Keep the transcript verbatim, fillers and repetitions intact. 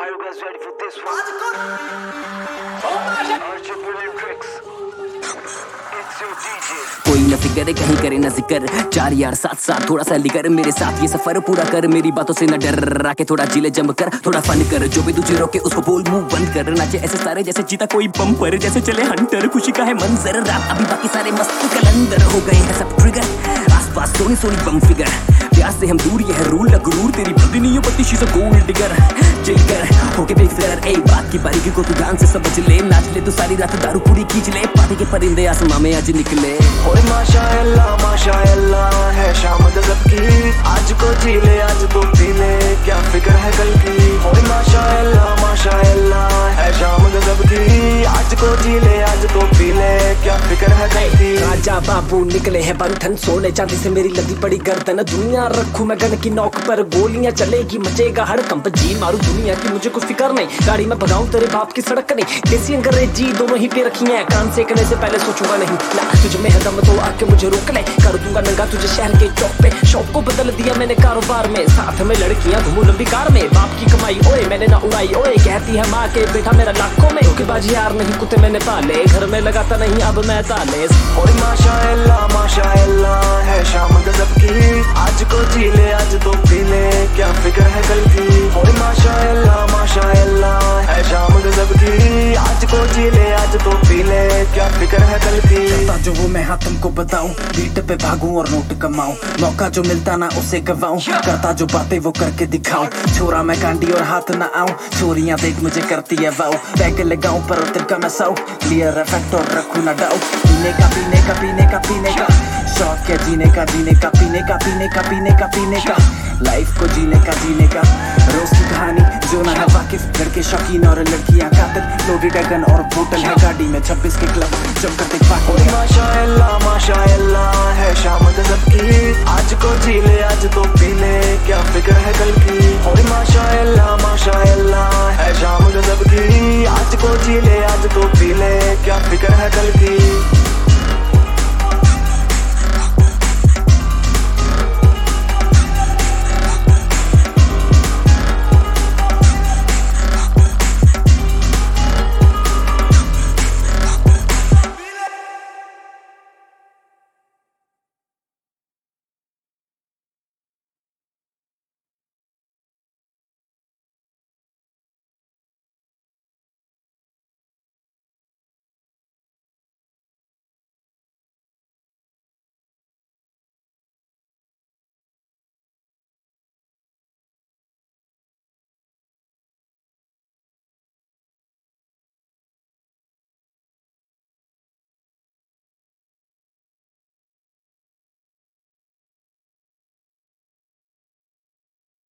you guys ready for this one? Archie Brilliant Tricks. It's your D J. कोई न फिक्र कहीं करे न जिक्र, चार यार साथ साथ थोड़ा सा लिकर मेरे साथ ये सफर पूरा कर, मेरी बातों से न डर आके थोड़ा जिले जम कर, थोड़ा फन कर, जो भी तुझे रोके उसको बोल मुंह बंद कर, नाचे ऐसे सारे जैसे जीता कोई बम्पर, जैसे चले हंटर, खुशी का है मंजर, रात अभी बाकी सारे मस्त कलंदर हो गए हैं सब ट्रिगर, आसपास सोनी सोनी बम फिगर, प्यार से हम दूर ये है रूल न गुरूर, तेरी बुद्धि नहीं हो पति शीशो गोल्ड डिगर, चिलकर होके बेफिक्र ए बात की बारीकी को तू ध्यान से समझ ले, नाच ले तू सारी रात दारू पूरी खींच ले, पार्टी के परिंदे आसमां में आज निकले, ओए माशाअल्लाह माशाअल्लाह है शाम गजब की, आज को जी ले आज तो पी ले, क्या फिक्र है कल की, ओए माशाअल्लाह माशाअल्लाह है शाम गजब की, आज को जी ले आज तो पी ले, क्या फिक्र है कल की। राजा बाबू निकले हैं बंधन, सोने चांदी से मेरी लगी पड़ी गर्दन, दुनिया रखूं मैं गन की नौक पर, गोलियां चलेगी मचेगा हड़कंप, जी मारू दुनिया की मुझे कुछ फिक्र नहीं, गाड़ी में भगाऊं तेरे बाप की सड़क नहीं, देसी अंग्रेजी दोनों ही पे रखी है, कान सेकने से पहले सोचूंगा नहीं, ना तुझ में है दम तो आके मुझे रोक ले, कर दूंगा नंगा तुझे शहर के चौक पे, शौक को बदल दिया मैंने कारोबार में, साथ में लड़कियां घूमू लंबी कार में, बाप की कमाई ओए मैंने ना उड़ाई ओए, कहती है माँ के बेटा मेरा लाखों में, धोखेबाजी यार नहीं कुत्ते मैंने पाले, घर में लगाता नहीं अब मैं ताले, ओए माशाअल्लाह माशाअल्लाह है शाम गजब की, आज को जी ले आज तो पी ले, क्या फिक्र है कल की, ओए माशाअल्लाह माशाअल्लाह है शाम गजब की, आज को जी ले आज तो पी ले, क्या फिक्र है कल की। करता जो वो मैं हाँ तुमको बताऊं, बीट पे भागूं और नोट कमाऊं, मौका जो मिलता ना उसे गवाऊं, करता जो बातें वो करके दिखाऊं, छोरा मैं कांडी और हाथ ना आऊं, छोरियां देख मुझे करती है वाऊ, पैक लगाऊं पर उतर का मैं साऊ, क्लियर इफेक्ट और रखूं ना डाउट, पीने का पीने का पीने का पीने का शौक है, जीने का जीने का पीने का पीने का पीने का पीने का, लाइफ को जीने का जीने का, रोज की कहानी जो ना है वाकिफ, लड़के शौकीन और लड़कियां कातिल, लोडेड गन और बोतल है गाड़ी में, छब्बीस के क्लब जब करते पाक, ओए माशाअल्लाह माशाअल्लाह है शाम गजब की, आज को जी ले आज तो पी ले, क्या फिक्र है कल की, ओए माशाअल्लाह माशाअल्लाह है शाम गजब की, आज को जी ले आज तो पी ले, क्या फिक्र है कल की।